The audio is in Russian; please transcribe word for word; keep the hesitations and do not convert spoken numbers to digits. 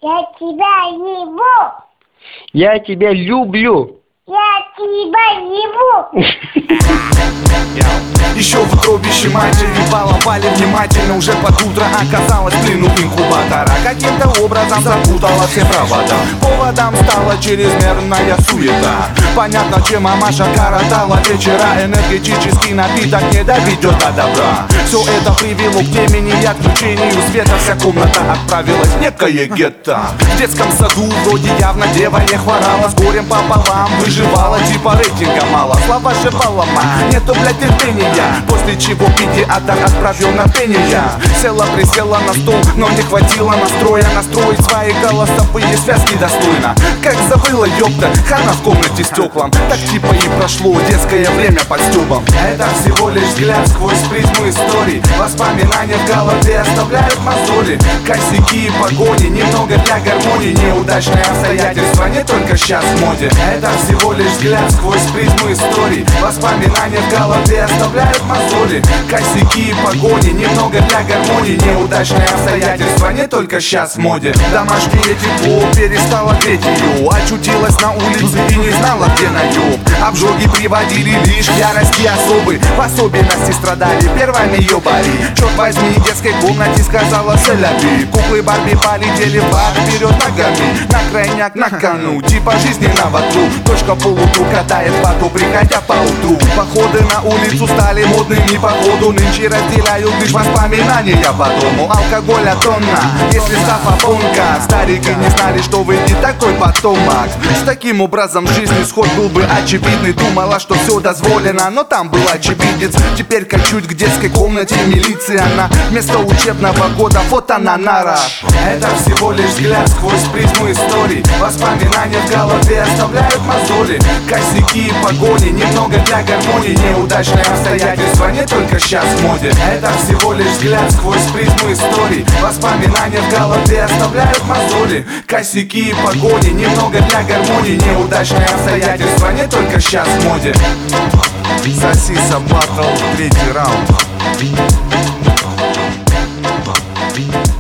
Я тебя ебу. Я тебя люблю. Я тебя ебу. Еще в утробище матери баловали внимательно. Уже под утро оказалось в плену инкубатора. Каким-то образом запутала все провода. Поводом стала чрезмерная суета. Понятно, чем мамаша коротала вечера. Энергетический напиток не доведет до добра. Все это привело к темени и отключению света. Вся комната отправилась в некое гетто. В детском саду вроде явно дева не хворала. С горем пополам выживала, типа рейтинга мало. Слова же полома, нету, блядь, терпения. После чего педиатр отправил на пение. Села, присела на стул, но не хватило настроя настроить свои голосовые связки достойно. Как забыла, ёпта, хана в комнате стеклом. Так типа и прошло детское время под стёбом. Это всего лишь взгляд сквозь призму историй. Воспоминания в голове оставляют мозоли. Косяки и погони, немного для гармонии. Неудачные обстоятельства не только сейчас в моде. Это всего лишь взгляд сквозь призму историй. Воспоминания в голове оставляют мозоли. Косяки и погони, немного для гармонии. Неудачные обстоятельства не только сейчас в моде. Домашнее тепло перестало греть ее. Очутилась на улице и не знала, где наёб. Обжоги приводили лишь к ярости особы. В особенности страдали первыми ёбари. Черт возьми, в детской комнате сказала селяби. Куклы Барби полетели в ад вперед ногами. На крайняк на кону, типа жизненного тру. Точка полутру катает плату, приходя по утру. Походы на улицу стали модными походу. Нынче разделяют лишь воспоминания по дому. Алкоголя тонна, если сафопонка. Старики не знали, что выйдет такой потомок. С таким образом жизни сход был бы очевидный. Думала, что все дозволено, но там был очевидец. Теперь качуть к детской комнате милиции. Она вместо учебного года фото на нарах. Это всего лишь взгляд сквозь призму историй. Воспоминания в голове оставляют мозоли. Косяки и погони, немного для гармонии. Неудачные обстоятельства не только сейчас в моде. Это всего лишь взгляд сквозь призму историй. Воспоминания в голове оставляют мозоли. Косяки и погони, немного для гармонии. Неудачные обстоятельства не только сейчас в моде. Сосиса батл, третий раунд.